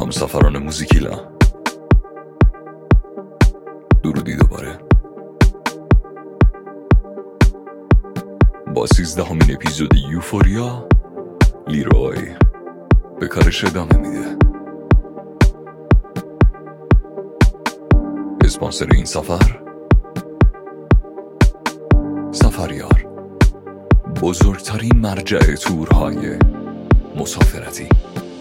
همسفران موزیکیلا، درودی دوباره با 13مین اپیزود یوفوریا. لیروی به کارش ادامه میده. اسپانسر این سفریار، بزرگترین مرجع تورهای مسافرتی.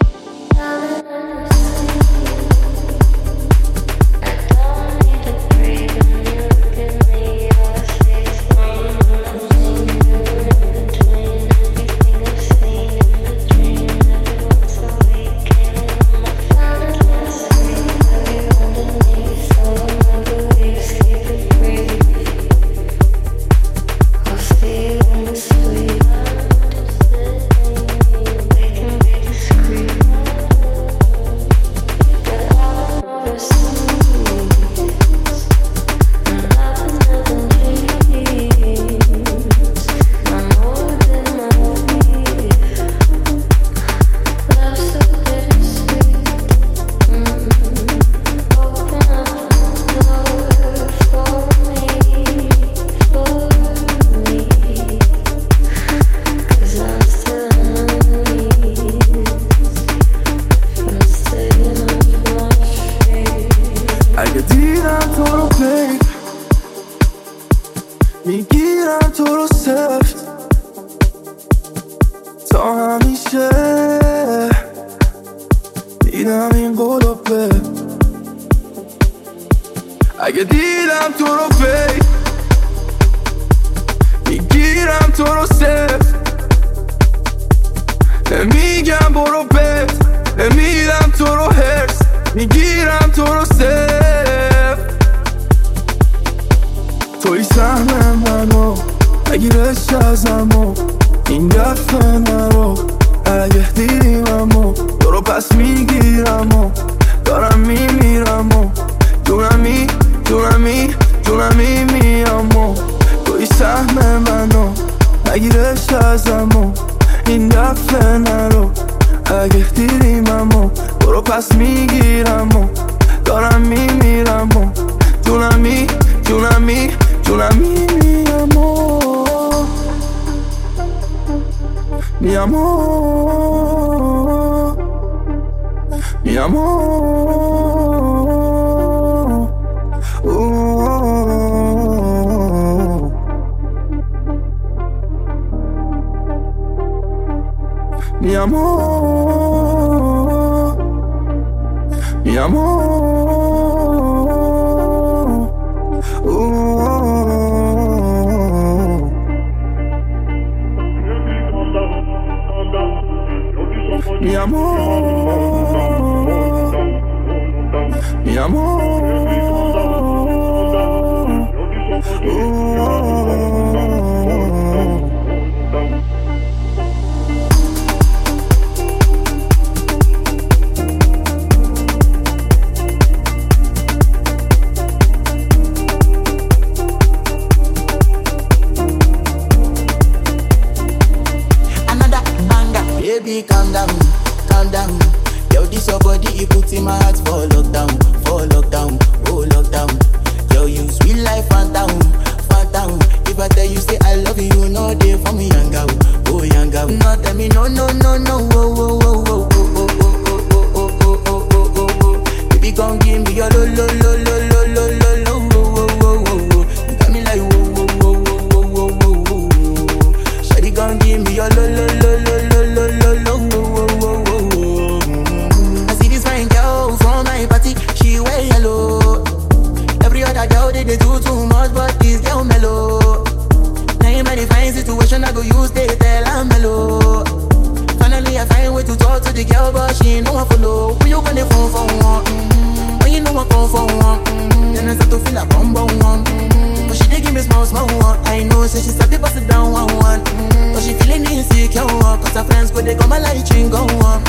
اگه دیدم تو رو بید میگیرم تو رو سفت تا همیشه دیدم این قلوبه. اگه دیدم تو رو بید میگیرم تو رو سفت نمیگم برو بید نمیدم تو رو هرس میگیرم تو رو سفت. توی سهم منو بگیرش ازمو این دفعه نرو. اگه دیدیم و تو رو پس میگیرم و دارم میمیرم و جونم میمیرم و توی سهم منو بگیرش ازمو این دفعه نرو. اگه دیدیم و تو رو پس میگیرم و دارم میمیرم و جونم میمیرم و میام Baby, calm down. Yo, this your body, you put in my heart for lockdown, oh lockdown. Yo, you sweet life, phantom. If I tell you say I love you, you know they for me, young girl. No, tell me no, oh. Baby, gon' give me your lo. You got me like whoa. Shawty gon' give me your lo. I see this fine girl from my party, she wear yellow. Every other girl they do too much, but this girl mellow. Now in my fine situation, I go use they tell I'm mellow. Finally I find way to talk to the girl, but she ain't no one follow. When you gonna phone for one? When you know I come for one? Then I start to feel like bum one. But she dey give me small one. I know, say she start to pass it down one. But she feeling insecure, cause her friends go they come my light ring go on.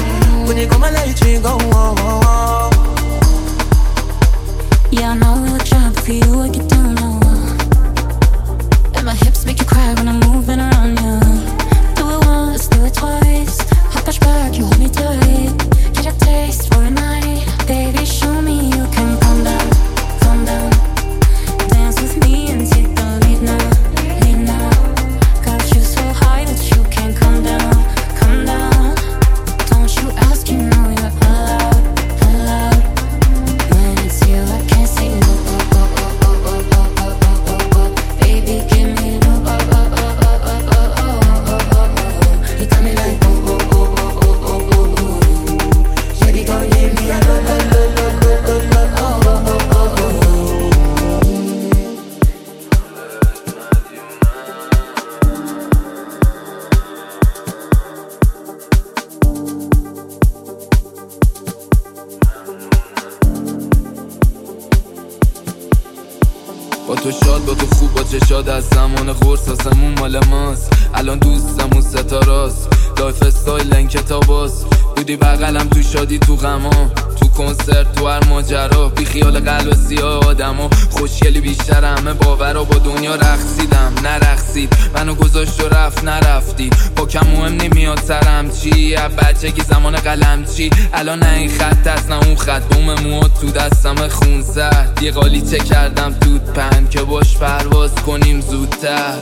Yeah, I know we look sharp for you, I get down low. And my hips make you cry when I'm moving around you. Do it once, do it twice. I push back, you hold me tight. Get a taste for a night. با تو شاد، با تو خوب، با چشاد از زمان قرص آسمون مال ماست. الان دوستمون ستاراست، لایف استایل این کتاباست. بودی بغلم تو شادی تو غما، تو کنسرت تو هر ماجرا، بی خیال قلب سیاه آدما. خوشگلی بیشتر همه باورا، با دنیا رقصیدم نرقصید، منو گذاشت و رفت نرفتی. با کم مهم نمیاد سرم چی، بچگی زمان قلم چی. الان نه این خط هست نه اون خط، بوم مواد تو دستم خون سرد. یه قالیچه کردم دود پن که باش پرواز کنیم زودتر.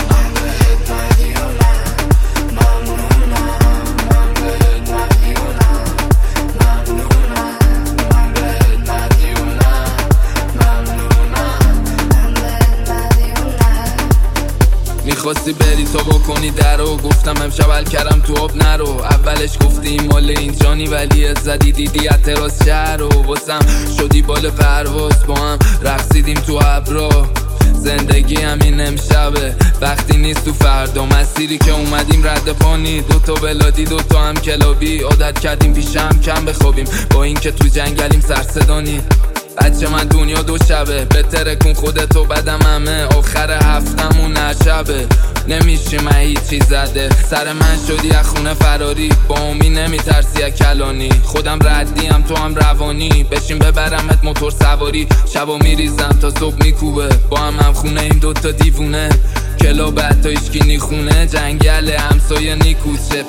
میخواستی بری تا بکنی درو، گفتم امشب حل کردم تو آب نرو. اولش گفتی این مال اینجانی ولی زدی دیدی اعتراض شهر رو. واسم شدی بال پرواز، با هم رقصیدیم تو ابرا. زندگی همین امشبه، وقتی نیست تو فردا. مسیری که اومدیم رد پانی، دوتا بلادی دوتا هم کلابی. عادت کردیم پیشم کم بخوابیم، با این که تو جنگلیم سرصدانی. بچه من دنیا دو شبه، بهتره کن خودتو بدم همه. آخر هفتمون نشبه، نمیشی من هیچی زده. سر من شدی از خونه فراری، با امی نمیترسی از کلانی. خودم ردیم تو هم روانی، بشین ببرمت موتور سواری. شبا میریزم تا صبح میکوبه، با هم خونه این دوتا دیوونه. کلاب حتی ایشکی نیخونه، جنگل همسایه نیکوچه.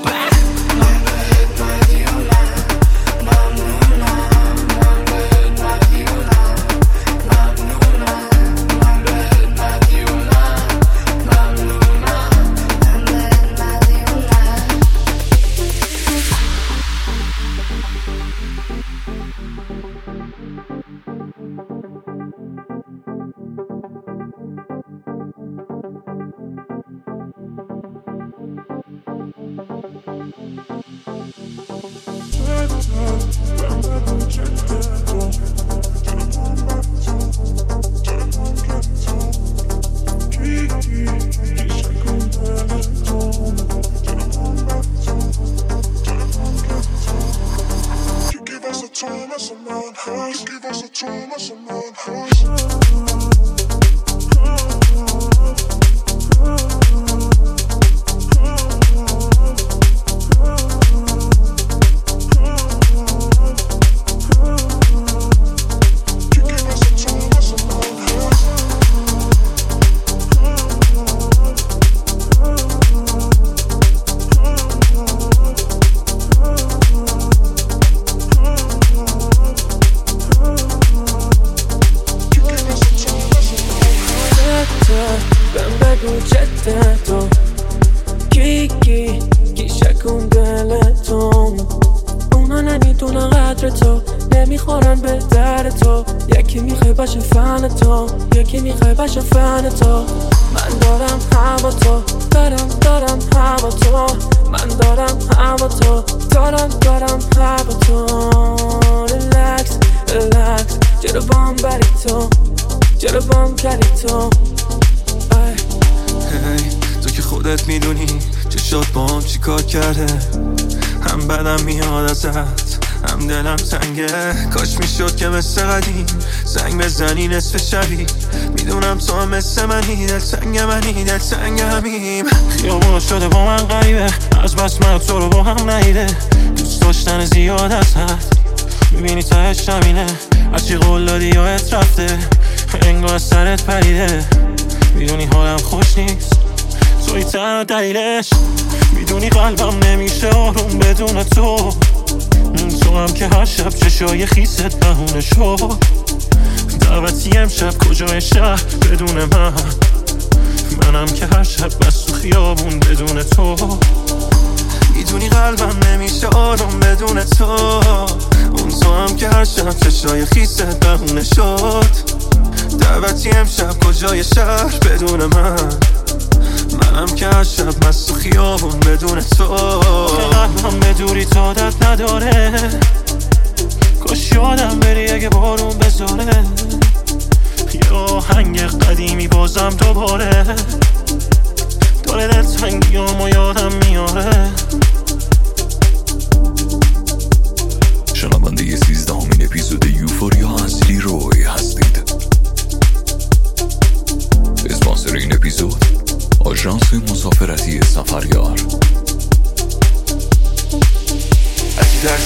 کی شکون دلتون، اونا نمیدونن قدر تو، نمیخورن به در تو. یکی میخوای باشه فن تو، یکی میخوای باشه فن تو. من دارم هوا تو، دارم هوا تو. من دارم هوا تو، دارم هوا تو. ریلکس چرا بام بری تو، چرا بام کردی تو. تو که خودت میدونی چشات با هم چی کار کرده. هم بدم میاد ازت، هم دلم تنگه. کاش میشد که مثل قدیم زنگ بزنی نصف شبی. میدونم تو هم مثل منی، دلتنگ منی، دلتنگ همیم. خیابون شده با من غریبه، از بس من تو رو با هم ندیده. دوست داشتن زیاد از حد، میبینی تهش همینه. هرچی قول دادی یادت رفته، انگار سرت پریده. میدونی حالم خوش نیست، توی تنها دلیلش. میدونی قلبم نمیشه آروم بدون تو. تو هم که هر شب چشای خیست بهونه شد. دعوتی امشب کجای شهر بدون منم که هر شب بس تو خیابون بدون تو. میدونی قلبم نمیشه آروم بدون تو. اون تو هم که هر شب چشای خیست بهونه شد. دعوتی امشب کجای شهر بدون منم که هر شب مست تو خیابون بدون تو. قلبم به دوری تو عادت نداره، کاش یادم بری اگه بارون بزاره. یه آهنگ قدیمی بازم دوباره داره دلتنگیامو یادم میاره. شنونده 13مین اپیزود یوفوریا از لیروی هستید.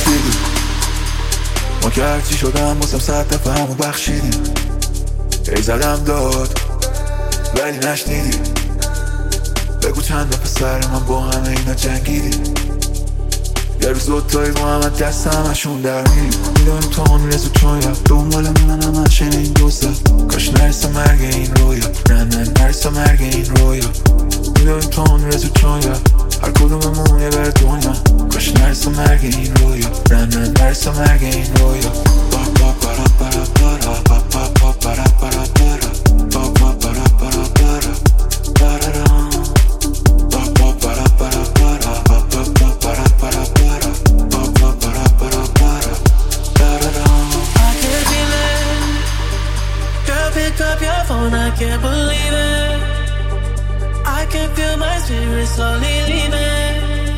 رسیدی، ما که هرچی شدم بازم 100 دفعه همو بخشیدیم. ای زدم داد ولی نشنیدی، بگو چند دفعه سر من با همه اینا جنگیدی. یه روز دوتایی با همه دست همشون در میریم، میدونیم تا اون رزو چون یا دنبال میمن همه شن این دوست. کاش نرسه مرگ این رویا، نه نرسه مرگ این رویا. میدونیم تا اون رزو چون یا هر کدوممون یه بر دنیا. کاش نرسه مرگ این رویا، نه نرسه مرگ این رویا. با با برا برا برا با با با برا برا برا با با برا برا برا برا با با برا برا برا با با با برا برا برا با با برا برا برا برا. I can't feel it. Girl, pick up your phone, I can't believe it. I can feel my spirit slowly leaving.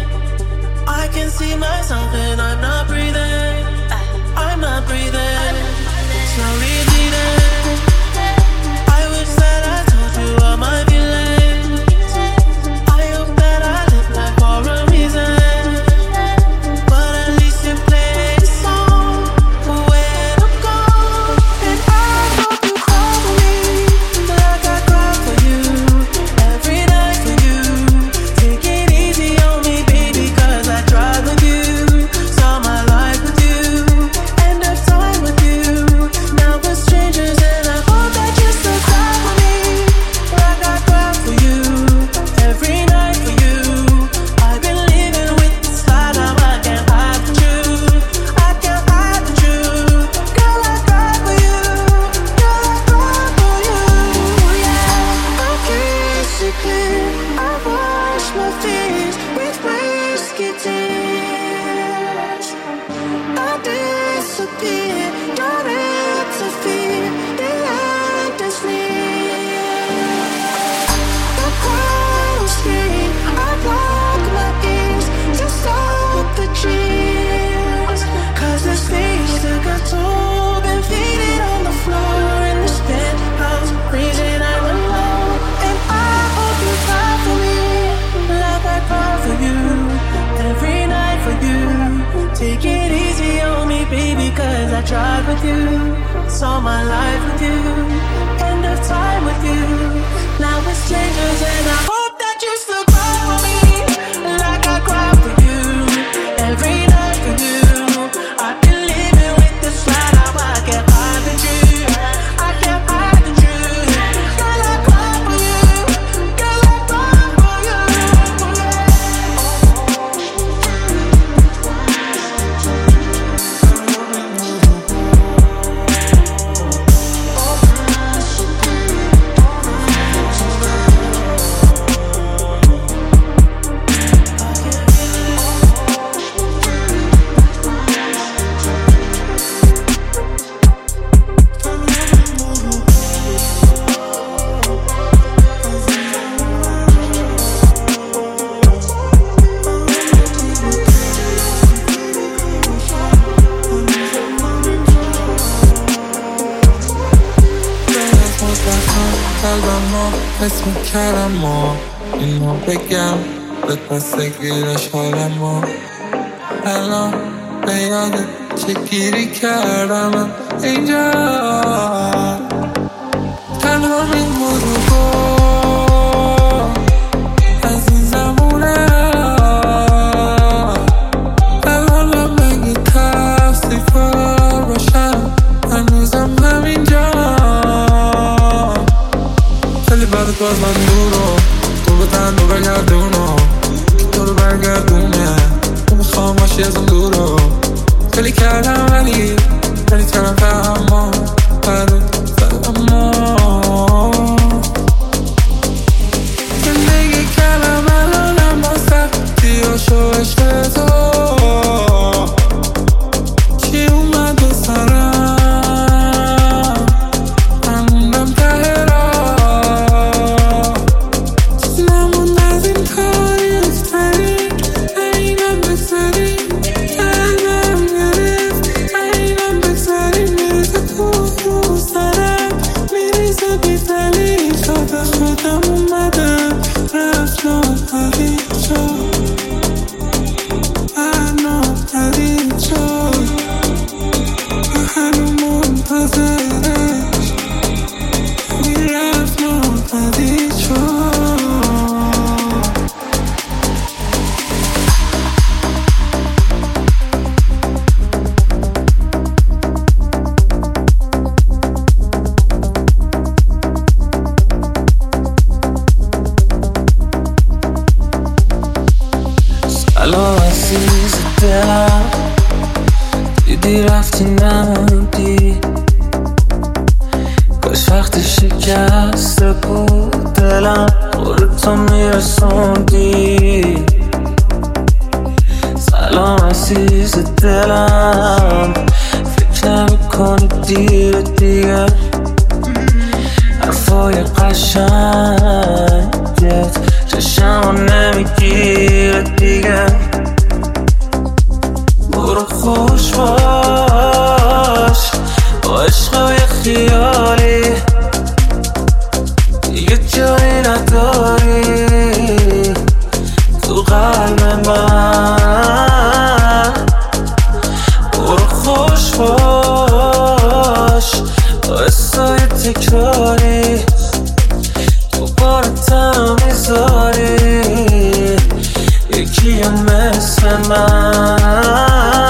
I can see myself and I'm not breathing. I'm not breathing. Slowly bleeding. I wish that I told you all my feelings. I hope that I live life for a reason. But at least you played a song where to go. And I hope you cry for me like I cry for you. Every night for you. Take it easy on me, baby, cause I tried with you. Saw my life with you. End of time with you. Now we're strangers and I hope that you still cry for me like I cry for you. Every night for you. I've been living with this lie, now I can't hide the truth. I can't hide the truth. Girl, I cry for you. Girl, I cry for you. Yeah, I can't see clear. I wash my face with whiskey tears. I disappear, don't interfere. The end is near. The crowd will scream. I block my ears to stop the cheers. Cause this face took a toll. Been faded on the floor in this penthouse, freezing I'm alone. And I hope you cry for me like I cry for you. Every night for you. Take it easy on me, baby, cause I tried with you. Saw my life with you. End of time with you. Now we're strangers and I hope that you still cry for me like I cry for you. Every night for you. I've been living with this lie, now I can't hide the truth. I can't hide the truth. Girl, I cry for you. Girl, I cry for you. قلبمو اسم کلمو اینو بگم بپسگیرش حالمو الان به یادت چه گیری کردم اینجا تنها این موضوع از این زمونه الان مگه تفسیفار باشم هنوزم همینجا خیلی بعد باز من دورو تو به تن رو برگردونو که تو رو برگردونه تو میخوام باشی از اون دورو خیلی کردم ولی ترم فهمم برات فهمم زندگی کلم الانم با سختی و شو عشق تو چی اومد و سرم هموندم ته را چیزی نموند از این کاری افتری اینم بسری قلبم گرفت این اومدی رفتی نموندی، کاش وقتی شکسته بود دلم خودتو میرسوندی. سلام عزیز دلم، فکر نمی‌کنی دیر دیگه حرفای قشنگت چشمو نمیگیره دیگه. برو خوش باش با عشقای خیالی، دیگه جایی نداری تو قلب من. برو خوش باش با حسای تکراری، دوباره تنها میذاری یکی مثل من.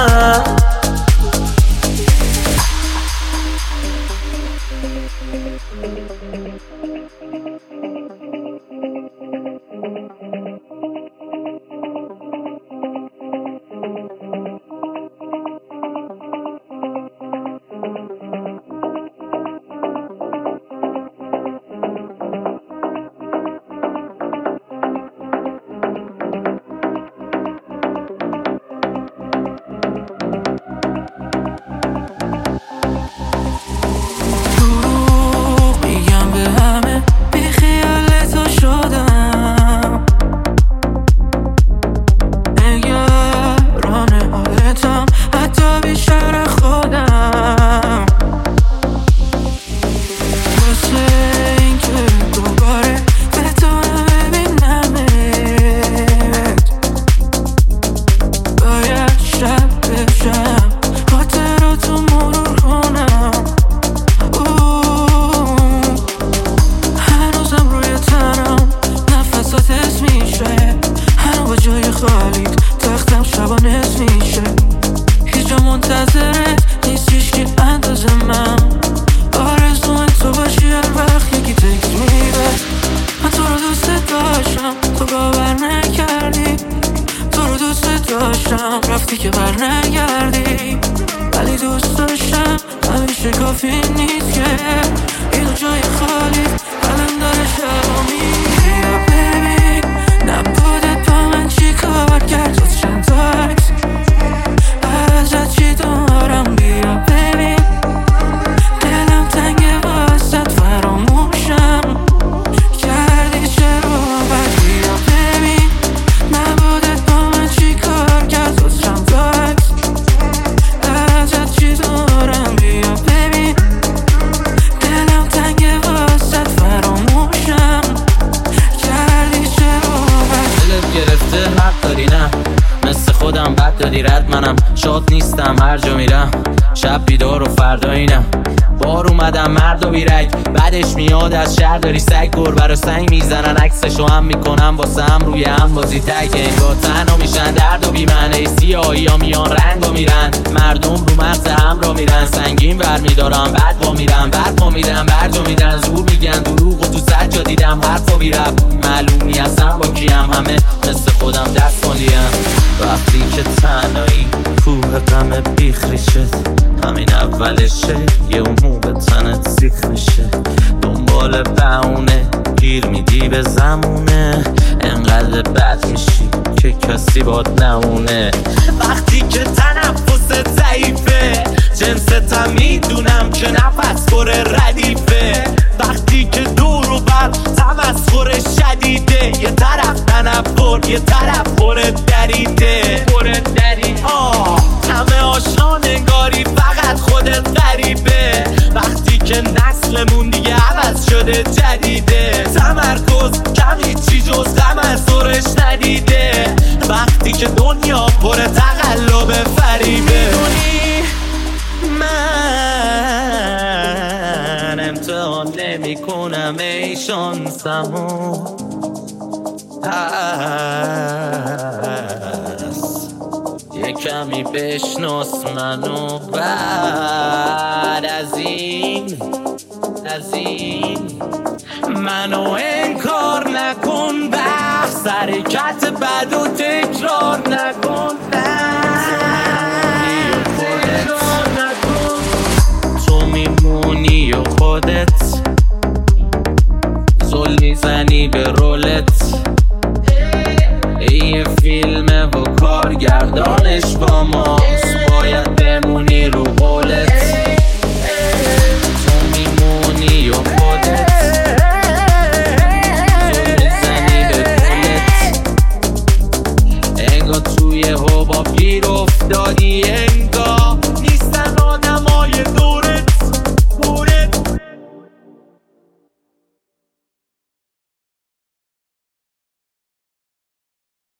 رفتی که بر نگردی، ولی دوست داشتم همیشه کافی نیست که اینو جای خالی قلم داره شبامی. بیا ببین نبودت با من چی کار کرد، جز چند تا عکس ازت چی دارم. بیا ببین دلم تنگه واسد فراموشم کردی چرا بد. بیا ببین نبودت با من چی کار کرد، جز چند تا عکس ازت چی دارم. بیا ببین دلم تنگه واسد فراموشم کردی چرا بد. دلت گرفته حق داری نه، مثل خودم بد دادی رد، منم شاد نیستم هر جا میرم، شب بیدار و فردا اینم. بار اومدم مرد و بیرک، بعدش میاد از شهر داری سگ، گربه رو سنگ میزنن عکسشو هم میکنم واسه هم روی هم بازی تک. انگار تنها میشن درد و بیمنه، سیاهی ها میان رنگ و میرن، مردم رو مغز هم را میرن، سنگین بر میدارم بعد با میرن، برپا میرن برجا میدن، زور میگن دروغ و تو سجا دیدم حرفا بیرب، معلومی هستم با کیم، همه مثل خودم دست مالیم. وقتی که تنهایی کوه غم بیخ ریشت، همین اولشه یه مو به تنت سیخ میشه، دنبال بهونه گیر میدی به زمونه، انقدر بد میشی که کسی باد نمونه. وقتی که تنفست ضعیفه، جنستم میدونم که نفس پر ردیفه، وقتی که دور و بر تمسخر شدیده، یه طرف تنفر یه طرف پر دریده. همه آشنا نگاری فقط خودت غریبه، وقتی که نسلمون دیگه عوض شده جدیده، تمرکز کمی چی جز غم از دورش ندیده، وقتی که دنیا پر تقلب فریبه. من امتحان نمی کنم ای شانسمو، یه کمی بشناس منو، بعد از این منو انکار نکن، بحث حرکت بد و تکرار نکن.